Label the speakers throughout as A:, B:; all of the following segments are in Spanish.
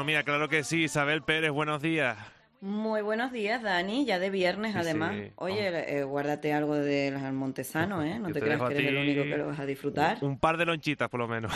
A: gastronomía, claro que sí. Isabel Pérez, buenos días.
B: Muy buenos días, Dani, ya de viernes
A: Sí,
B: además.
A: sí.
B: Oye, guárdate algo del montesano, ¿eh? No
A: Yo
B: te
A: te
B: creas
A: dejo
B: que
A: a
B: eres el único que
A: ti
B: lo vas a disfrutar.
A: un par de lonchitas, por lo menos.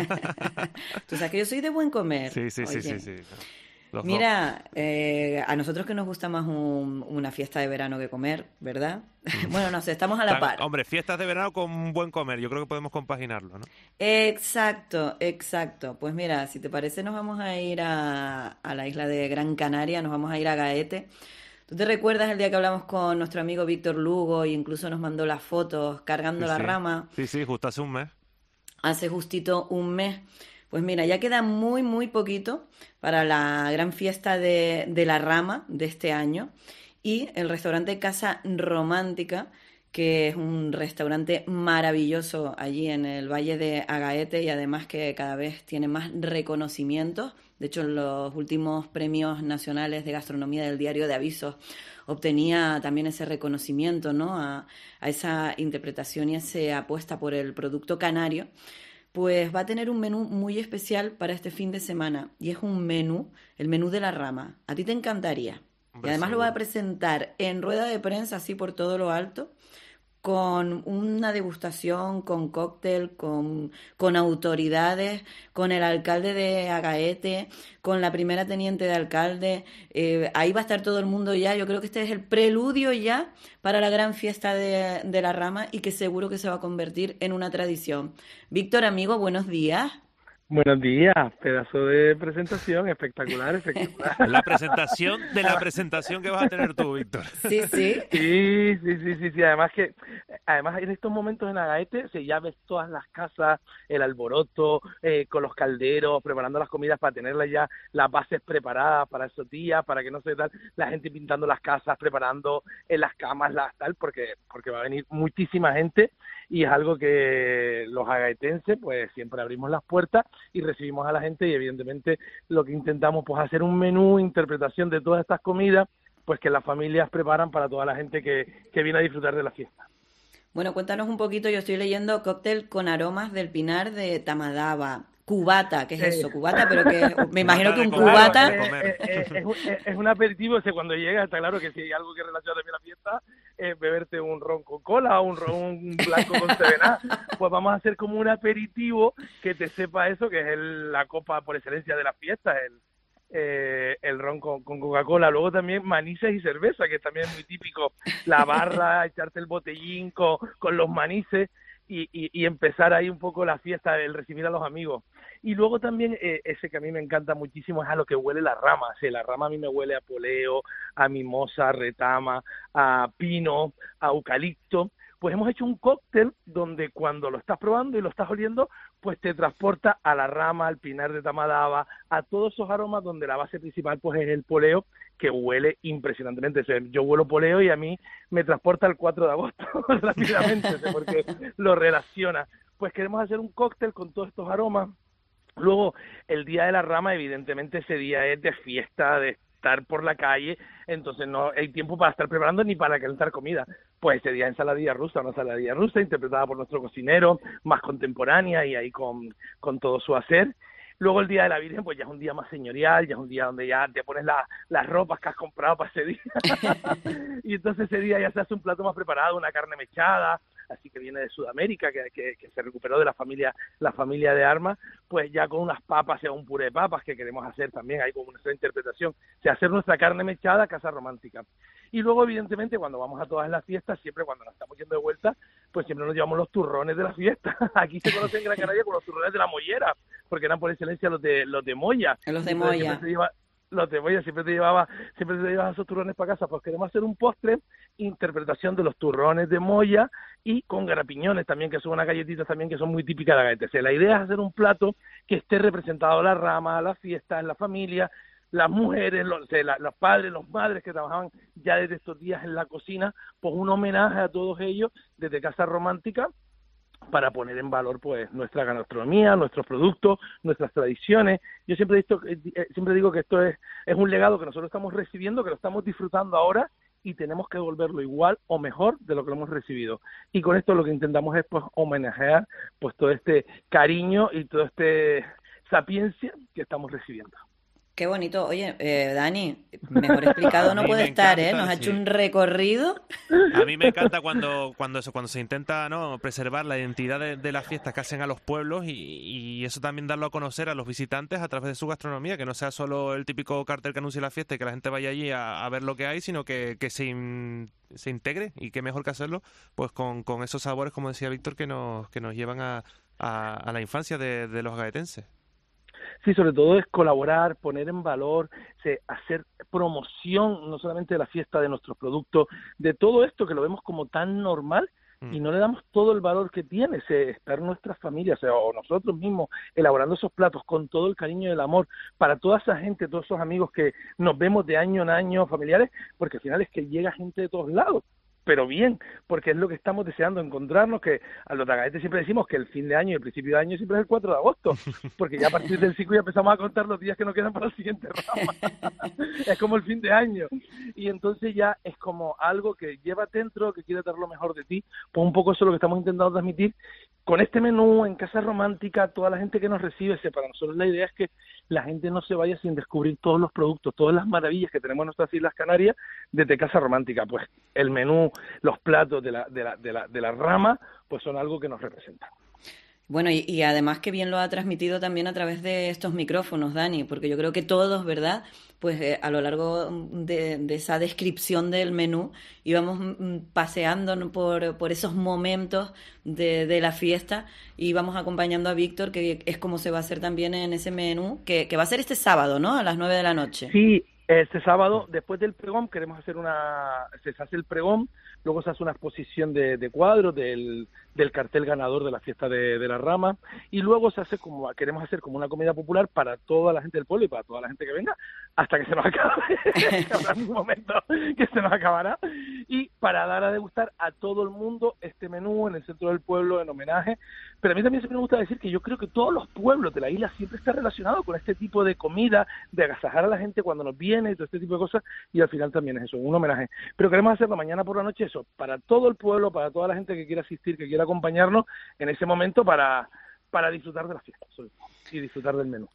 B: Tú sabes que yo soy de buen comer.
A: Sí, sí, sí, sí,
B: Oye,
A: sí. No, los dos.
B: mira, a nosotros que nos gusta más una fiesta de verano que comer, ¿verdad?
A: Mm.
B: Bueno, no sé, estamos a la par.
A: Hombre, fiestas de verano con un buen comer. Yo creo que podemos compaginarlo, ¿no?
B: Exacto, exacto. Pues mira, si te parece, nos vamos a ir a la isla de Gran Canaria, nos vamos a ir a Gaete. ¿Tú te recuerdas el día que hablamos con nuestro amigo Víctor Lugo e incluso nos mandó las fotos cargando
A: Sí,
B: la
A: sí.
B: rama
A: Sí, sí, justo hace un mes.
B: hace justito un mes? Pues mira, ya queda muy, muy poquito para la gran fiesta de la rama de este año y el restaurante Casa Romántica, que es un restaurante maravilloso allí en el Valle de Agaete y además que cada vez tiene más reconocimientos. De hecho, en los últimos premios nacionales de gastronomía del Diario de Avisos obtenía también ese reconocimiento, ¿no? A esa interpretación y esa apuesta por el producto canario. Pues va a tener un menú muy especial para este fin de semana y es un menú, el menú de la rama. A ti te encantaría. Y
A: Hombre,
B: además lo va a
A: seguro.
B: presentar en rueda de prensa así por todo lo alto con una degustación, con cóctel, con autoridades, con el alcalde de Agaete, con la primera teniente de alcalde. Ahí va a estar todo el mundo ya. Yo creo que este es el preludio ya para la gran fiesta de la rama y que seguro que se va a convertir en una tradición. Víctor, amigo, buenos días.
C: Buenos días, pedazo de presentación, espectacular, espectacular.
A: La presentación de la presentación que vas a tener tú, Víctor.
B: Sí, sí.
C: Sí, sí, sí, sí, sí, además en estos momentos en Agaete se ya ves todas las casas, el alboroto, con los calderos, preparando las comidas para tenerlas ya, las bases preparadas para esos días, para que no se tal, la gente pintando las casas, preparando en las camas, las tal, porque va a venir muchísima gente y es algo que los agaetenses pues siempre abrimos las puertas y recibimos a la gente y evidentemente lo que intentamos pues hacer un menú, interpretación de todas estas comidas, pues que las familias preparan para toda la gente que viene a disfrutar de la fiesta.
B: Bueno, cuéntanos un poquito, yo estoy leyendo cóctel con aromas del pinar de Tamadaba. Cubata, ¿qué es
C: Eh,
B: eso? Cubata, pero que me imagino
A: Cubata
B: que
A: de
B: un
A: comer,
C: claro,
A: de
B: cubata.
A: comer.
C: es un aperitivo, cuando llega está claro que si hay algo que relaciona también la fiesta es beberte un ron con cola o un blanco con Sevená, pues vamos a hacer como un aperitivo que te sepa eso, que es la copa por excelencia de las fiestas, el ron con Coca-Cola. Luego también manices y cerveza, que también es muy típico, la barra, echarte el botellín con los manices y empezar ahí un poco la fiesta, el recibir a los amigos. Y luego también ese que a mí me encanta muchísimo es a lo que huele la rama. Sí, la rama a mí me huele a poleo, a mimosa, a retama, a pino, a eucalipto. Pues hemos hecho un cóctel donde cuando lo estás probando y lo estás oliendo, pues te transporta a la rama, al pinar de Tamadaba, a todos esos aromas donde la base principal pues es el poleo, que huele impresionantemente. O sea, yo huelo poleo y a mí me transporta el 4 de agosto rápidamente, o sea, porque lo relaciona. Pues queremos hacer un cóctel con todos estos aromas. Luego, el día de la rama, evidentemente ese día es de fiesta, de estar por la calle, entonces no hay tiempo para estar preparando ni para calentar comida. Pues ese día ensaladilla rusa, una ensaladilla rusa interpretada por nuestro cocinero, más contemporánea y ahí con todo su hacer. Luego el Día de la Virgen, pues ya es un día más señorial, ya es un día donde ya te pones las ropas que has comprado para ese día. Y entonces ese día ya se hace un plato más preparado, una carne mechada, así que viene de Sudamérica, que se recuperó de la familia de Armas, pues ya con unas papas, sea un puré de papas que queremos hacer también, ahí como nuestra interpretación, o sea, hacer nuestra carne mechada, casa romántica. Y luego, evidentemente, cuando vamos a todas las fiestas, siempre cuando nos estamos yendo de vuelta, pues siempre nos llevamos los turrones de la fiesta. Aquí se conocen en Gran Canaria con los turrones de la mollera, porque eran por excelencia los de Moya.
B: Los
C: Y
B: de
C: entonces siempre
B: Moya.
C: te lleva los de Moya, siempre te llevabas esos turrones para casa. Pues queremos hacer un postre, interpretación de los turrones de Moya y con garapiñones también, que son unas galletitas también que son muy típicas de Agaete. O sea, la idea es hacer un plato que esté representado la rama, la fiesta, en la familia, las mujeres, los padres, las madres que trabajaban ya desde estos días en la cocina, pues un homenaje a todos ellos desde Casa Romántica para poner en valor pues nuestra gastronomía, nuestros productos, nuestras tradiciones. Yo siempre digo que esto es un legado que nosotros estamos recibiendo, que lo estamos disfrutando ahora y tenemos que devolverlo igual o mejor de lo que lo hemos recibido. Y con esto lo que intentamos es pues homenajear pues todo este cariño y todo este sapiencia que estamos recibiendo.
B: Qué bonito. Oye, Dani, mejor explicado
A: A
B: no
A: mí
B: puede
A: me
B: estar, ¿eh?
A: encanta,
B: Nos ha hecho
A: sí.
B: un recorrido.
A: A mí me encanta cuando se intenta, ¿no?, preservar la identidad de las fiestas que hacen a los pueblos y eso también darlo a conocer a los visitantes a través de su gastronomía, que no sea solo el típico cartel que anuncia la fiesta y que la gente vaya allí a ver lo que hay, sino que se integre, y qué mejor que hacerlo pues con esos sabores, como decía Víctor, que nos llevan a la infancia de los gaetenses.
C: Sí, sobre todo es colaborar, poner en valor, hacer promoción, no solamente de la fiesta, de nuestros productos, de todo esto que lo vemos como tan normal y no le damos todo el valor que tiene, estar nuestras familias, o nosotros mismos elaborando esos platos con todo el cariño y el amor para toda esa gente, todos esos amigos que nos vemos de año en año, familiares, porque al final es que llega gente de todos lados. Pero bien, porque es lo que estamos deseando, encontrarnos, que a los tagaetes siempre decimos que el fin de año y el principio de año siempre es el 4 de agosto, porque ya a partir del 5 ya empezamos a contar los días que nos quedan para el siguiente rama. Es como el fin de año. Y entonces ya es como algo que lleva dentro, que quiere dar lo mejor de ti. Pues un poco eso es lo que estamos intentando transmitir con este menú en Casa Romántica. Toda la gente que nos recibe, para nosotros la idea es que la gente no se vaya sin descubrir todos los productos, todas las maravillas que tenemos en nuestras Islas Canarias desde Casa Romántica. Pues el menú, los platos de la rama, pues son algo que nos representan.
B: Bueno, y además que bien lo ha transmitido también a través de estos micrófonos, Dani, porque yo creo que todos, ¿verdad? Pues a lo largo de esa descripción del menú íbamos paseando, ¿no?, por esos momentos de la fiesta, y íbamos acompañando a Víctor, que es como se va a hacer también en ese menú, que va a ser este sábado, ¿no? A las 9 de la noche.
C: Sí, este sábado, después del pregón, queremos hacer se hace el pregón, luego se hace una exposición de cuadros del cartel ganador de la fiesta de la rama, y luego queremos hacer como una comida popular para toda la gente del pueblo y para toda la gente que venga, hasta que se nos acabe, habrá un momento que se nos acabará, y para dar a degustar a todo el mundo este menú en el centro del pueblo en homenaje. Pero a mí también siempre me gusta decir que yo creo que todos los pueblos de la isla siempre están relacionados con este tipo de comida, de agasajar a la gente cuando nos viene y todo este tipo de cosas, y al final también es eso, un homenaje. Pero queremos hacerlo mañana por la noche, eso, para todo el pueblo, para toda la gente que quiera asistir, que quiera acompañarnos en ese momento para disfrutar de la fiesta, sobre todo, y disfrutar del menú.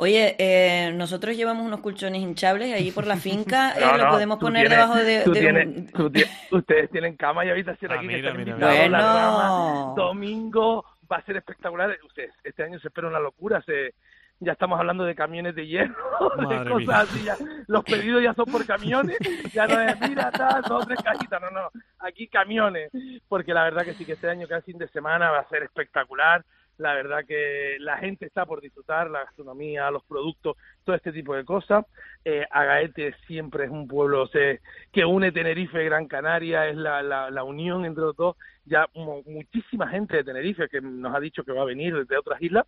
B: Oye, nosotros llevamos unos colchones hinchables allí por la finca, lo podemos poner
C: tienes,
B: debajo de
C: ustedes tienen cama y habitación aquí,
A: mira,
C: que están
A: mira,
C: invitados.
B: Bueno.
C: La rama, domingo va a ser espectacular. Ustedes, este año se espera una locura, ya estamos hablando de camiones de hierro, de cosas así, ya, los pedidos ya son por camiones, ya no es, mira, tal, 2 o 3 cajitas, no, aquí camiones, porque la verdad que sí, que este año cada fin de semana va a ser espectacular. La verdad que la gente está por disfrutar, la gastronomía, los productos, todo este tipo de cosas. Agaete siempre es un pueblo que une Tenerife y Gran Canaria, es la unión entre los dos. Ya muchísima gente de Tenerife que nos ha dicho que va a venir desde otras islas,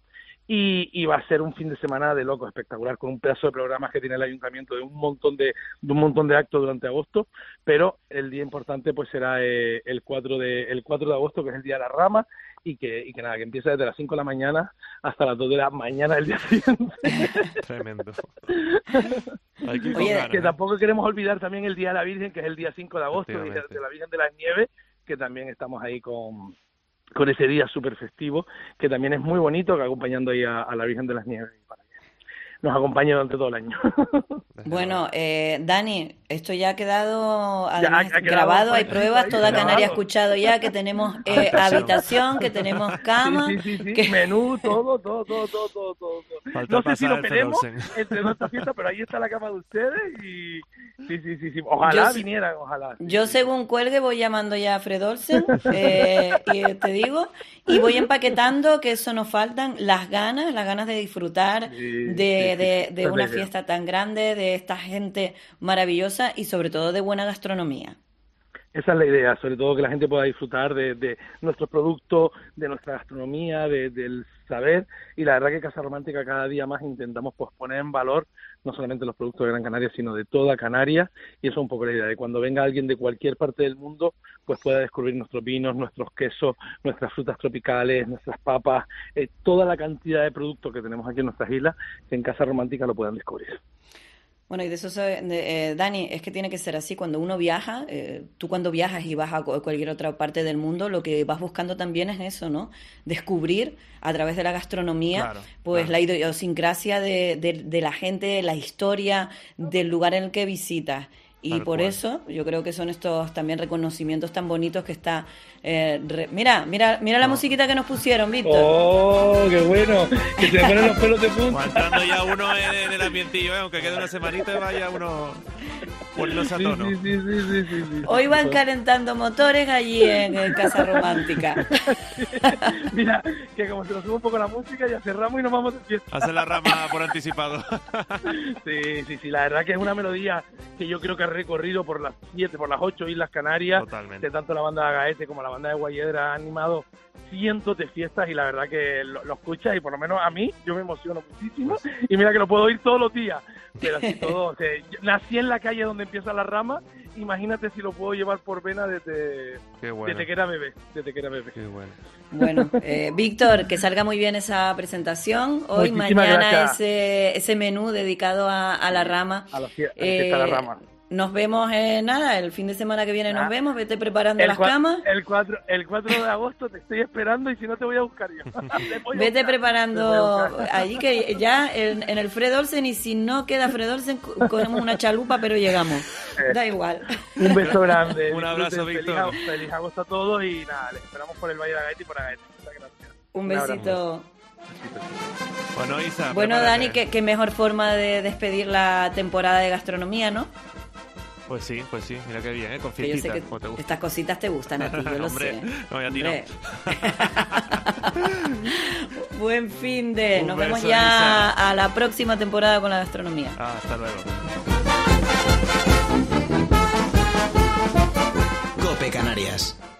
C: y va a ser un fin de semana de loco espectacular, con un pedazo de programas que tiene el ayuntamiento, de un montón de actos durante agosto, pero el día importante pues será el 4 de agosto, que es el día de la rama, y que nada, que empieza desde las 5 de la mañana hasta las 2 de la mañana del día siguiente.
A: Tremendo.
B: Oye,
C: que tampoco queremos olvidar también el Día de la Virgen, que es el día 5 de agosto, de la Virgen de las Nieves, que también estamos ahí con ese día súper festivo, que también es muy bonito, que acompañando ahí a la Virgen de las Nieves, para que nos acompañe durante todo el año.
B: Bueno, Dani, esto ya ha quedado además
C: ha quedado
B: grabado, hay pruebas, toda
C: grabado.
B: Canarias ha escuchado ya que tenemos habitación, que tenemos cama.
C: Sí.
B: Que...
C: Menú, todo.
A: Falta
C: No sé si lo
A: pasar el
C: tenemos
A: Fedolsen.
C: entre nuestras fiestas, pero ahí está la cama de ustedes y sí. Ojalá vinieran, ojalá.
B: Yo según cuelgue voy llamando ya a Fred Olsen, y te digo, y voy empaquetando, que eso nos faltan, las ganas de disfrutar de una fiesta tan grande, de esta gente maravillosa y sobre todo de buena gastronomía.
C: Esa es la idea, sobre todo que la gente pueda disfrutar de nuestros productos, de nuestra gastronomía, del saber, y la verdad que Casa Romántica cada día más intentamos pues poner en valor no solamente los productos de Gran Canaria, sino de toda Canarias, y eso es un poco la idea, de cuando venga alguien de cualquier parte del mundo, pues pueda descubrir nuestros vinos, nuestros quesos, nuestras frutas tropicales, nuestras papas, toda la cantidad de productos que tenemos aquí en nuestras islas, que en Casa Romántica lo puedan descubrir.
B: Bueno, y de eso, Dani, es que tiene que ser así. Cuando uno viaja, tú cuando viajas y vas a cualquier otra parte del mundo, lo que vas buscando también es eso, ¿no? Descubrir a través de la gastronomía, la idiosincrasia de la gente, la historia del lugar en el que visitas. Y por eso yo creo que son estos también reconocimientos tan bonitos que está... Mira la musiquita que nos pusieron, Víctor.
C: ¡Oh, qué bueno! Que se ponen los pelos de punta.
A: Entrando ya uno en el ambientillo, aunque quede una semanita y vaya uno poniéndose a tono.
C: Sí.
B: Hoy van calentando motores allí en Casa Romántica.
C: Mira, que como se nos sube un poco la música, ya cerramos y nos vamos de fiesta.
A: Hace la rama por anticipado.
C: Sí, la verdad que es una melodía que yo creo que ha recorrido por las 8 Islas Canarias.
A: Totalmente.
C: De tanto la banda de Agaete como la banda de Guayedra ha animado cientos de fiestas y la verdad que lo escuchas y por lo menos a mí yo me emociono muchísimo y mira que lo puedo oír todos los días, pero así todo, o sea, nací en la calle donde empieza la rama, imagínate si lo puedo llevar por vena desde que era bebé.
A: Qué bueno.
B: Bueno, Víctor, que salga muy bien esa presentación. Hoy,
C: muchísimas
B: mañana
C: gracias.
B: ese menú dedicado a la rama.
C: A la fiesta de la rama.
B: Nos vemos, el fin de semana que viene nos vemos, vete preparando las camas.
C: El 4 de agosto te estoy esperando y si no te voy a buscar yo.
B: Vete preparando allí que ya en el Fred Olsen y si no queda Fred Olsen cogemos una chalupa pero llegamos. Da igual.
C: Un beso grande.
A: Un abrazo, Víctor.
C: Feliz agosto a todos y nada, les esperamos por el Valle de Agaete y por Agaete. Muchas gracias.
B: Un besito.
A: Bueno, Isa.
B: Bueno,
A: prepárate.
B: Dani, qué mejor forma de despedir la temporada de gastronomía, ¿no?
A: Pues sí, mira qué bien, con
B: Que yo sé
A: fiestitas,
B: que
A: como te gusta.
B: estas cositas te gustan a ti, yo lo
A: Hombre,
B: sé.
A: no, y a ti no.
B: Buen fin de.
A: Un
B: Nos vemos
A: beso,
B: ya
A: Isa.
B: a la próxima temporada con la gastronomía.
A: Hasta luego.
D: COPE Canarias.